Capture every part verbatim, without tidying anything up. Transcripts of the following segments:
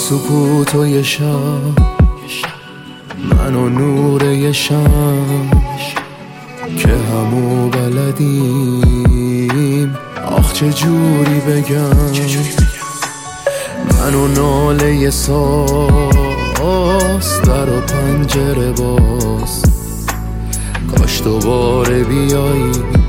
سکوت و یه شب، من و نور یه شم که همو بلدیم. آخ چه جوری بگم، من و ناله یه ساز، در و پنجره باز. کاش دوباره بیایی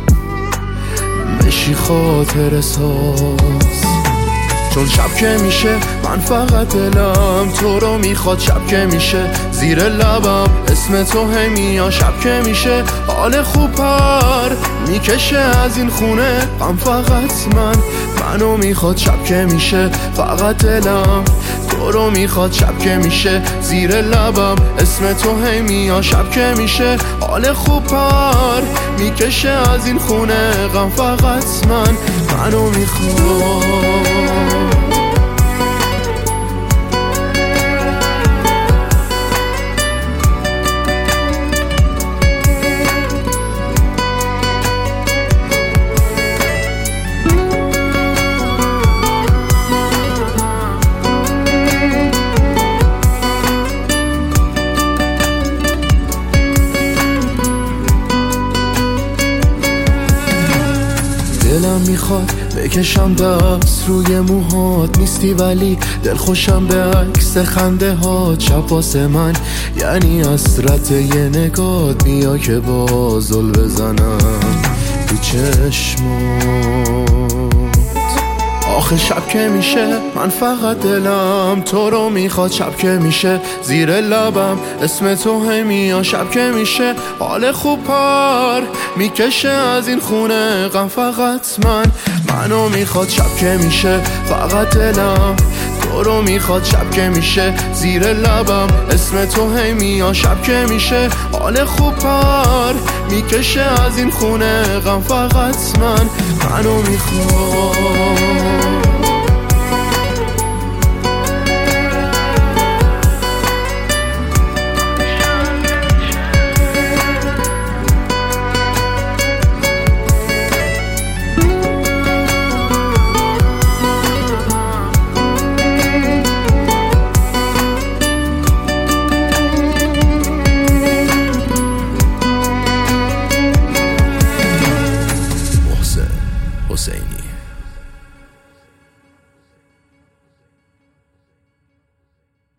بشی خاطر ساز. چون شب که میشه من فقط دلم تو رو میخواد. شب که میشه زیر لبم اسم تو همیا. شب که میشه حال خوب پر میکشه از این خونه غم فقط من منو میخواد. شب که میشه فقط دلم تو رو میخواد. شب که میشه زیر لبم اسم تو همیا. شب که میشه حال خوب پر میکشه از این خونه غم فقط من منو میخواد. دلم میخواد بکشم دست روی موهات، نیستی ولی دل خوشم به عکس خنده هات. شب واسه من یعنی حسرت یه نگات، بیا که بازل بزنم تو چشمات. آخه شب که میشه من فقط دلم تو رو میخواد. شب که میشه زیر لبم اسم تو همیا. شب که میشه حال خوب پر میکشه از این خونه غم فقط من منو میخواد. شب که میشه فقط دلم تو رو میخواد. شب که میشه زیر لبم اسم تو همیا. شب که میشه حال خوب پر میکشه از این خونه غم فقط من منو میخواد.